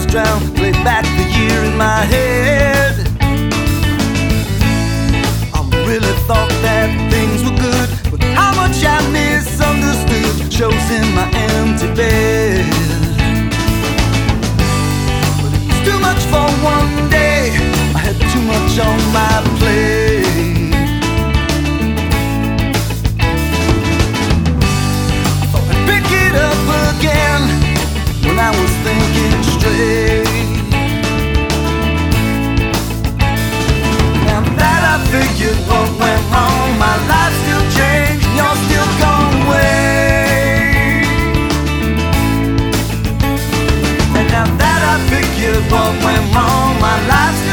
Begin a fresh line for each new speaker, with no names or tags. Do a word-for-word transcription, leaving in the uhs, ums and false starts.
drown, play back the year in my head. I really thought that things were good, but how much I misunderstood shows in my empty bed. But it was too much for one day, I had too much on my plate. I thought I'd pick it up again when I was thinking straight. Now that I figured what went wrong, my life still changed and you're still gone away. And now that I figured what went wrong, my life still